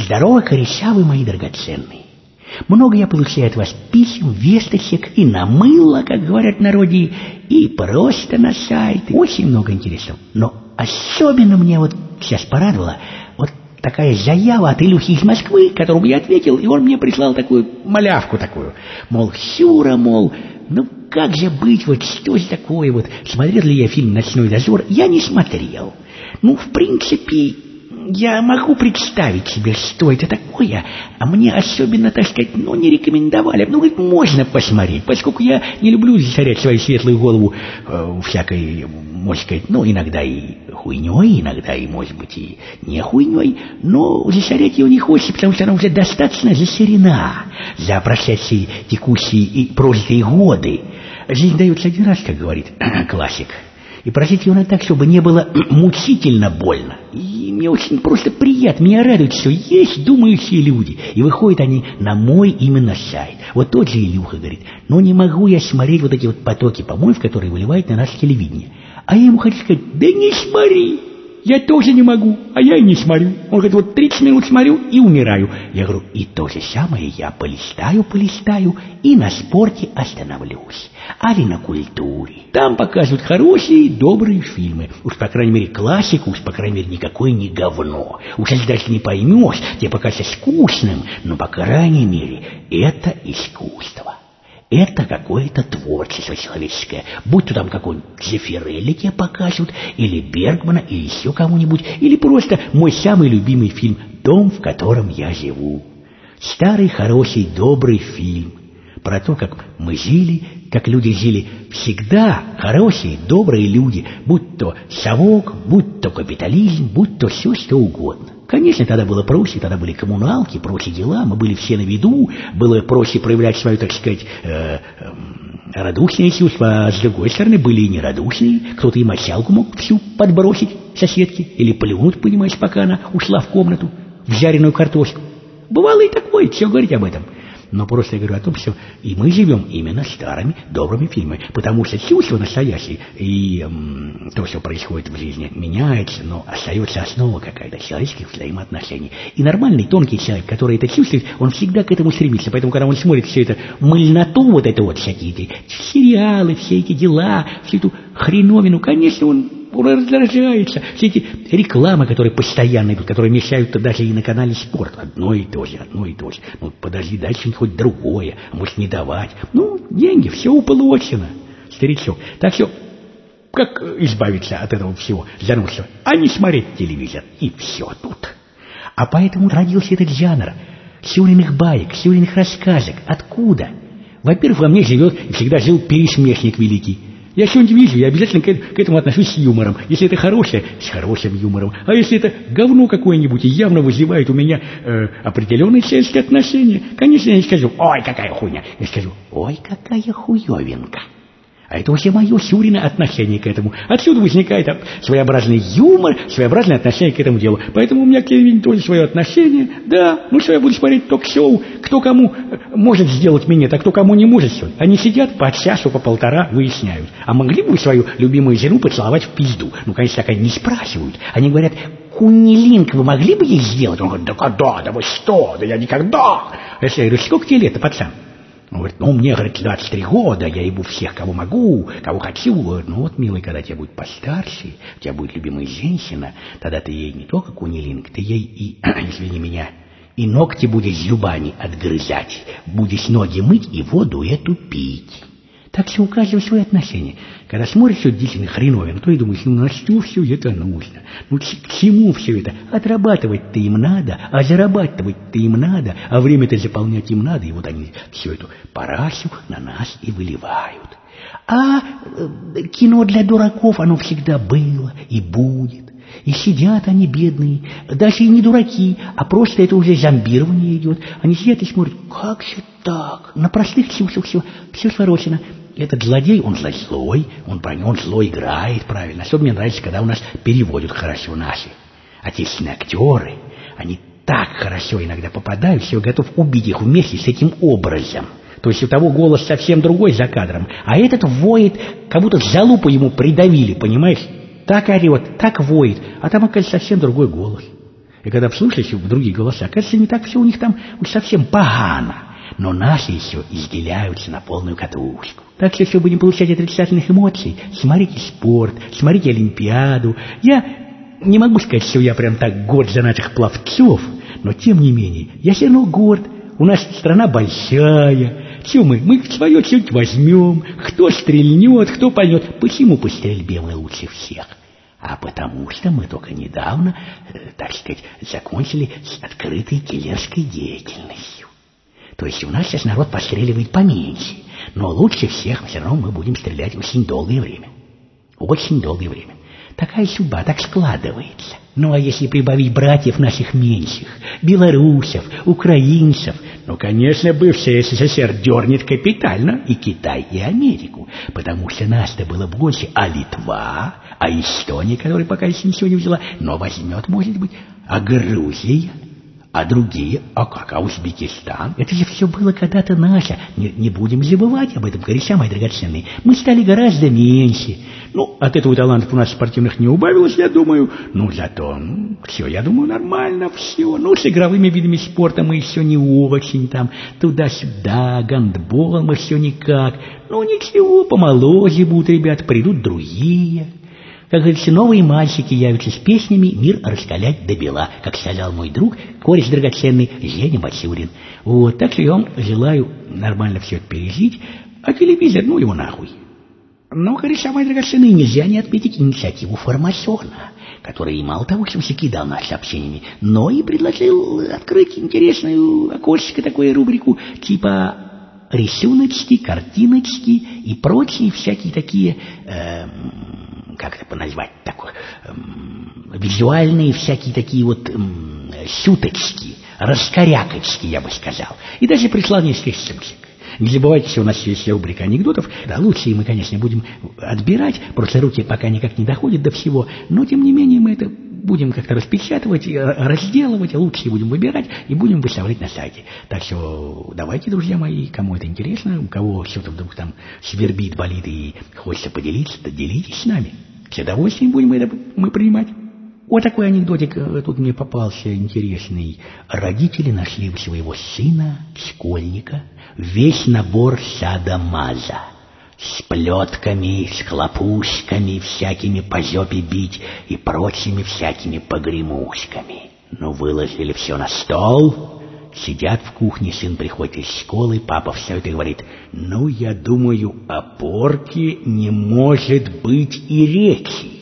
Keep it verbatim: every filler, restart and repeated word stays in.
Здорово, коричавы мои драгоценные. Много я получаю от вас писем, весточек и на мыло, как говорят в народе, и просто на сайт. Очень много интересного. Но особенно мне вот сейчас порадовало вот такая заява от Илюхи из Москвы, которому я ответил, и он мне прислал такую малявку такую. Мол, Сюра, мол, ну как же быть, вот что же такое вот. Смотрел ли я фильм «Ночной дозор»? Я не смотрел. Ну, в принципе... Я могу представить себе, что это такое, а мне особенно, так сказать, ну, не рекомендовали. Ну, говорит, можно посмотреть, поскольку я не люблю засорять свою светлую голову э, всякой, можно сказать, ну, иногда и хуйней, иногда и, может быть, и не хуйней, но засорять ее не хочется, потому что она уже достаточно засорена за прошедшие текущие и прожитые годы. Жизнь дается один раз, как говорит классик. И прожить ее надо так, чтобы не было мучительно больно. И мне очень просто приятно, меня радует, что есть думающие люди. И выходят они на мой именно сайт. Вот тот же Илюха говорит, ну не могу я смотреть вот эти вот потоки помоев, которые выливают на наше телевидение. А я ему хочу сказать, да не смотри, я тоже не могу, а я и не смотрю. Он говорит, вот тридцать минут смотрю и умираю. Я говорю, и то же самое я полистаю, полистаю и на спорте остановлюсь. Али на культуре. Там показывают хорошие, добрые фильмы. Уж, по крайней мере, классику, уж, по крайней мере, никакое не говно. Уж если даже не поймешь, тебе покажется скучным, но, по крайней мере, это искусство. Это какое-то творчество человеческое. Будь то там какой-нибудь Зефирелли тебе покажут, или Бергмана, или еще кому-нибудь, или просто мой самый любимый фильм «Дом, в котором я живу». Старый, хороший, добрый фильм. Про то, как мы жили, как люди жили. Всегда хорошие, добрые люди. Будь то совок, будь то капитализм, будь то все, что угодно. Конечно, тогда было проще, тогда были коммуналки, прочие дела, мы были все на виду, было проще проявлять свою, так сказать, э, э, радушные чувства, а с другой стороны были и нерадушные, кто-то и мочалку мог всю подбросить соседке, или плюнуть, понимаешь, пока она ушла в комнату, в жареную картошку. Бывало и такое, все говорить об этом. Но просто я говорю о том, что и мы живем именно старыми, добрыми фильмами, потому что чувство настоящее и м, то, что происходит в жизни, меняется, но остается основа какая-то человеческих взаимоотношений. И нормальный, тонкий человек, который это чувствует, он всегда к этому стремится. Поэтому, когда он смотрит все это мыльноту, вот это вот всякие эти сериалы, все эти дела, всю эту хреновину, конечно, он... Он раздражается. Все эти рекламы, которые постоянно идут, которые мешают даже и на канале «Спорт». Одно и то же, одно и то же. Ну, подожди, дальше хоть другое, а может не давать. Ну, деньги, все уполочено, старичок. Так что, как избавиться от этого всего заносчивого? А не смотреть телевизор, и все тут. А поэтому родился этот жанр сюриных баек, сюриных рассказок. Откуда? Во-первых, во мне живет и всегда жил пересмешник великий. Я что-нибудь вижу, я обязательно к этому отношусь с юмором. Если это хорошее, с хорошим юмором. А если это говно какое-нибудь и явно вызывает у меня э, определенные человеческие отношения, конечно, я не скажу, ой, какая хуйня. Я скажу, ой, какая хуевинка. А это уже мое Сюрино отношение к этому. Отсюда возникает своеобразный юмор, своеобразное отношение к этому делу. Поэтому у меня к телевидению тоже свое отношение. Да, ну что я буду смотреть ток-шоу, кто кому может сделать минет, а кто кому не может. Они сидят по часу, по полтора, выясняют. А могли бы вы свою любимую жену поцеловать в пизду? Ну, конечно, так они не спрашивают. Они говорят, куннилинг вы могли бы ей сделать? Он говорит, да когда, да вы что, да я никогда. Я говорю, сколько тебе лет, пацан? Он говорит, ну, мне, говорит, двадцать три года, я ебу всех, кого могу, кого хочу. Говорит, ну вот, милый, когда тебе будет постарше, у тебя будет любимая женщина, тогда ты ей не только кунилинг, ты ей и, извини меня, и ногти будешь зубами отгрызать, будешь ноги мыть и воду эту пить. Так что у каждого свои отношения. Когда смотришь все действительно хреновину, то и думаешь, ну на что все это нужно? Ну к чему все это? Отрабатывать-то им надо, а зарабатывать-то им надо, а время-то заполнять им надо, и вот они всю эту парасю на нас и выливают. А э, кино для дураков, оно всегда было и будет. И сидят они бедные, даже и не дураки, а просто это уже зомбирование идет. Они сидят и смотрят, как же так? На простых чувствах все, все сворочено. Этот злодей, он злой, он, он злой играет правильно. Особенно мне нравится, когда у нас переводят хорошо наши отечественные актеры. Они так хорошо иногда попадают, что я готов убить их вместе с этим образом. То есть у того голос совсем другой за кадром, а этот воет, как будто залупу ему придавили, понимаешь? Так орет, так воет, а там, оказывается, совсем другой голос. И когда вслушаешься в другие голоса, кажется, не так все у них там уж совсем погано. Но наши еще изделяются на полную катушку. Так что, если будем получать отрицательных эмоций, смотрите спорт, смотрите Олимпиаду. Я не могу сказать, что я прям так горд за наших пловцов, но тем не менее, я все равно горд. У нас страна большая. Все мы, мы свое чуть возьмем. Кто стрельнет, кто поймет. Почему по стрельбе мы лучше всех? А потому что мы только недавно, э, так сказать, закончили с открытой киллерской деятельностью. То есть у нас сейчас народ постреливает поменьше, но лучше всех все равно мы будем стрелять очень долгое время. Очень долгое время. Такая судьба, так складывается. Ну, а если прибавить братьев наших меньших, белорусов, украинцев, ну, конечно, бывший СССР дернет капитально и Китай, и Америку, потому что нас-то было больше, а Литва, а Эстония, которая пока еще ничего не взяла, но возьмет, может быть, а Грузия, а другие, а как, а Узбекистан, это же все было когда-то наше, не, не будем забывать об этом, кореша мои драгоценные, мы стали гораздо меньше. Ну, от этого талантов у нас спортивных не убавилось, я думаю. Ну, зато, ну, все, я думаю, нормально все. Ну, с игровыми видами спорта мы еще не очень там. Туда-сюда, гандбол мы все никак. Ну, ничего, помоложе будут ребята, придут другие. Как говорится, новые мальчики явятся с песнями «Мир раскалять до бела», как сказал мой друг, кореш драгоценный Женя Бачурин. Вот, так что я вам желаю нормально все это пережить, а телевизор, ну его нахуй. Но, кореша мои драгоценные, нельзя не отметить инициативу Формасона, который мало того, что все кидал нас сообщениями, но и предложил открыть интересную окошечко, такую рубрику, типа рисуночки, картиночки и прочие всякие такие, э, как это назвать, такое, э, визуальные всякие такие вот э, сюточки, раскорякочки, я бы сказал. И даже прислал несколько ссылок. Не забывайте, что у нас есть рубрика анекдотов. Да, лучшие мы, конечно, будем отбирать. Просто руки пока никак не доходят до всего. Но, тем не менее, мы это будем как-то распечатывать, разделывать, лучшие будем выбирать и будем выставлять на сайте. Так что давайте, друзья мои, кому это интересно, у кого что-то вдруг там свербит, болит и хочется поделиться, то делитесь с нами. С удовольствием будем это мы принимать. Вот такой анекдотик тут мне попался интересный. Родители нашли у своего сына, школьника, весь набор садомаза. С плетками, с хлопушками всякими по жопе бить и прочими всякими погремушками. Ну, выложили все на стол. Сидят в кухне, сын приходит из школы, папа все это говорит. Ну, я думаю, о порке не может быть и речи.